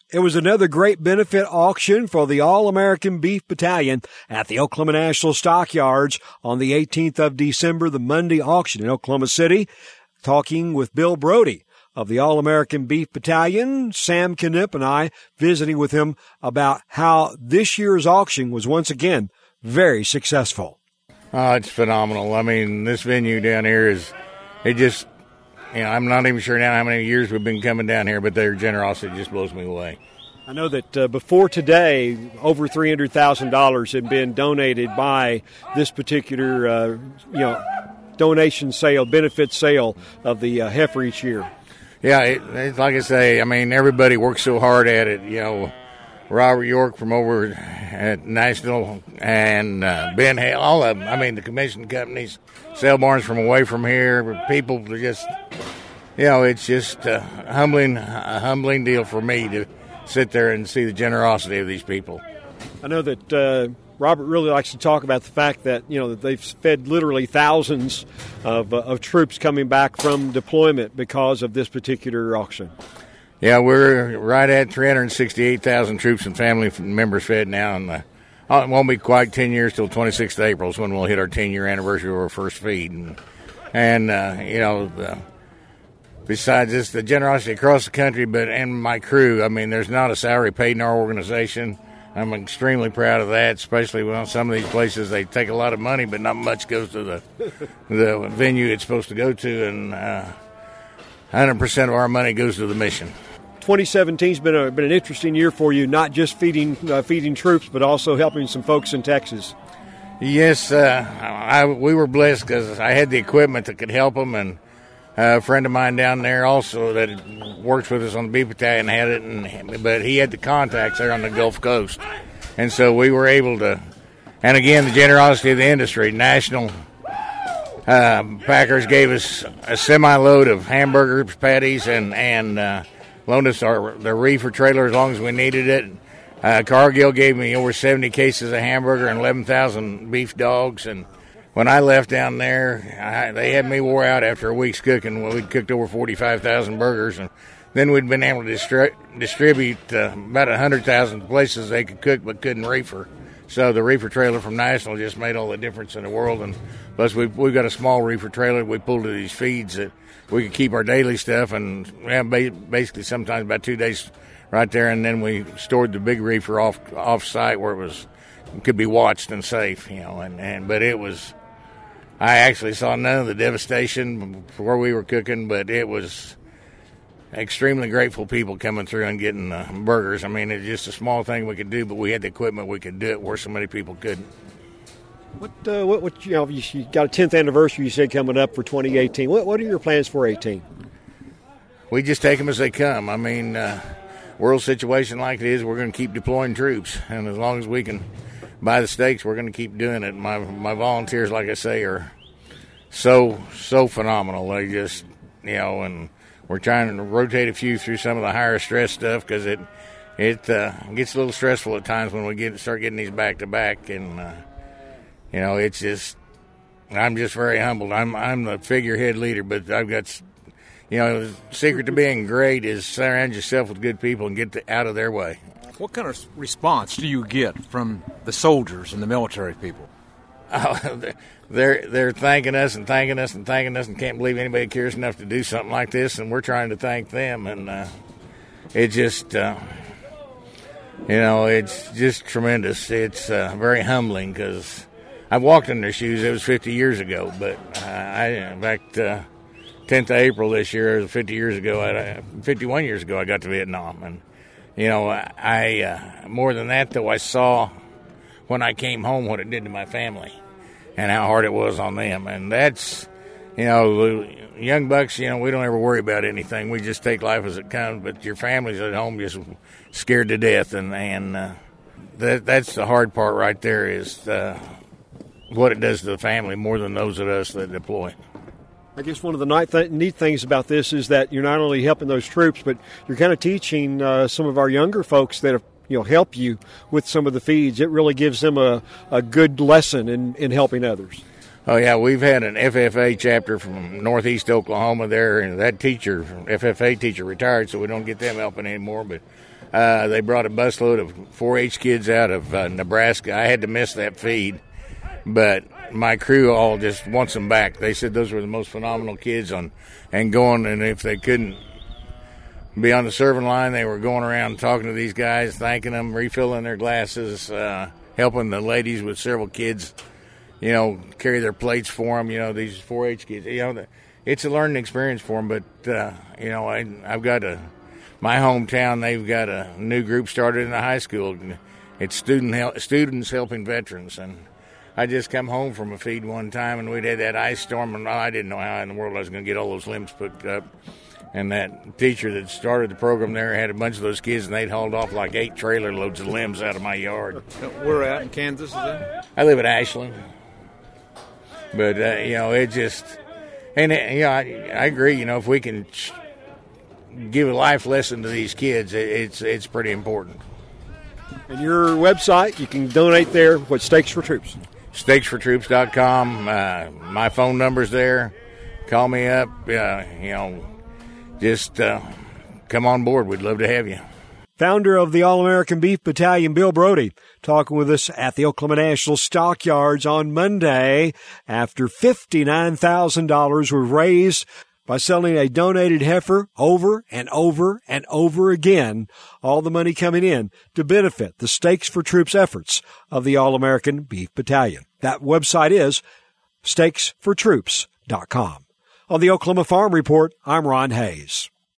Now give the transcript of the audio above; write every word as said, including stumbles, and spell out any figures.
It was another great benefit auction for the All-American Beef Battalion at the Oklahoma National Stockyards on the eighteenth of December, the Monday auction in Oklahoma City. Talking with Bill Brody of the All-American Beef Battalion, Sam Knipp and I visiting with him about how this year's auction was once again very successful. Oh, it's phenomenal. I mean, this venue down here is, it just, you know, I'm not even sure now how many years we've been coming down here, but their generosity just blows me away. I know that uh, before today, over three hundred thousand dollars had been donated by this particular, uh, you know, donation sale, benefit sale of the uh, heifer each year. Yeah, it, it's like I say, I mean, everybody works so hard at it, you know. Robert York from over at National and uh, Ben Hale, all of them. I mean, the commission companies, sale barns from away from here, people are just, you know, it's just a humbling, a humbling deal for me to sit there and see the generosity of these people. I know that uh, Robert really likes to talk about the fact that, you know, that they've fed literally thousands of, uh, of troops coming back from deployment because of this particular auction. Yeah, we're right at three hundred sixty-eight thousand troops and family members fed now, and uh, it won't be quite ten years till twenty-sixth of April is when we'll hit our ten-year anniversary of our first feed. And, and uh, you know, the, besides this, the generosity across the country, but and my crew, I mean, there's not a salary paid in our organization. I'm extremely proud of that, especially when some of these places, they take a lot of money, but not much goes to the, the venue it's supposed to go to, and uh, one hundred percent of our money goes to the mission. twenty seventeen has been, a, been an interesting year for you, not just feeding uh, feeding troops, but also helping some folks in Texas. Yes, uh, I, we were blessed because I had the equipment that could help them, and uh, a friend of mine down there also that works with us on the Beef Battalion had it, and, but he had the contacts there on the Gulf Coast. And so we were able to, and again, the generosity of the industry, National uh, Packers gave us a semi-load of hamburgers, patties, and, and uh, loaned us our, the reefer trailer as long as we needed it. Uh, Cargill gave me over seventy cases of hamburger and eleven thousand beef dogs. And when I left down there, I, they had me wore out after a week's cooking. Well, we'd cooked over forty-five thousand burgers. And then we'd been able to distri- distribute uh, about one hundred thousand places they could cook but couldn't reefer. So the reefer trailer from National just made all the difference in the world. And plus, we've, we've got a small reefer trailer we pulled to these feeds that we could keep our daily stuff, and yeah, basically sometimes about two days right there, and then we stored the big reefer off off site where it was could be watched and safe, you know. And, and but it was, I actually saw none of the devastation before we were cooking, but it was extremely grateful people coming through and getting uh, burgers. I mean, it's just a small thing we could do, but we had the equipment we could do it where so many people couldn't. What, uh, what, what, you know, you got a tenth anniversary, you said, coming up for twenty eighteen. What, what are your plans for eighteen? We just take them as they come. I mean, uh, world situation like it is, we're going to keep deploying troops, and as long as we can buy the steaks, we're going to keep doing it. My my volunteers, like I say, are so so phenomenal. They just, you know, and we're trying to rotate a few through some of the higher stress stuff because it it uh, gets a little stressful at times when we get start getting these back to back, and uh, you know, it's just, I'm just very humbled. I'm I'm the figurehead leader, but I've got, you know, the secret to being great is surround yourself with good people and get to, out of their way. What kind of response do you get from the soldiers and the military people? Oh, they're they're thanking us and thanking us and thanking us and can't believe anybody cares enough to do something like this, and we're trying to thank them, and uh, it just, uh, you know, it's just tremendous. It's uh, very humbling because I've walked in their shoes. It was fifty years ago, but uh, I, in fact, uh, tenth of April this year, fifty years ago, I, fifty-one years ago, I got to Vietnam, and you know, I uh, more than that though, I saw when I came home what it did to my family and how hard it was on them, and that's, you know, young bucks, you know, we don't ever worry about anything. We just take life as it comes, but your family's at home just scared to death, and and uh, that that's the hard part right there is. Uh, what it does to the family more than those of us that deploy. I guess one of the th- neat things about this is that you're not only helping those troops, but you're kind of teaching uh, some of our younger folks that have, you know, help you with some of the feeds. It really gives them a, a good lesson in, in helping others. Oh, yeah, we've had an F F A chapter from Northeast Oklahoma there, and that teacher, F F A teacher, retired, so we don't get them helping anymore. But uh, they brought a busload of four H kids out of uh, Nebraska. I had to miss that feed, but my crew all just wants them back. They said those were the most phenomenal kids on and going, and if they couldn't be on the serving line, they were going around talking to these guys, thanking them, refilling their glasses, uh, helping the ladies with several kids, you know, carry their plates for them. You know, these four H kids, you know, it's a learning experience for them. But, uh, you know, I, I've got a, my hometown, they've got a new group started in the high school. It's student hel- students helping veterans. And I just come home from a feed one time, and we'd had that ice storm, and I didn't know how in the world I was going to get all those limbs put up. And that teacher that started the program there had a bunch of those kids, and they'd hauled off like eight trailer loads of limbs out of my yard. We're out in Kansas, is that? I live at Ashland. But, uh, you know, it just, and, it, you know, I, I agree, you know, if we can give a life lesson to these kids, it, it's it's pretty important. And your website, you can donate there. What, Stakes for Troops? stakes for troops dot com. Uh, my phone number's there. Call me up. Uh, you know, just uh, come on board. We'd love to have you. Founder of the All-American Beef Battalion, Bill Brody, talking with us at the Oklahoma National Stockyards on Monday after fifty-nine thousand dollars was raised by selling a donated heifer over and over and over again, all the money coming in to benefit the Stakes for Troops efforts of the All-American Beef Battalion. That website is stakes for troops dot com. On the Oklahoma Farm Report, I'm Ron Hayes.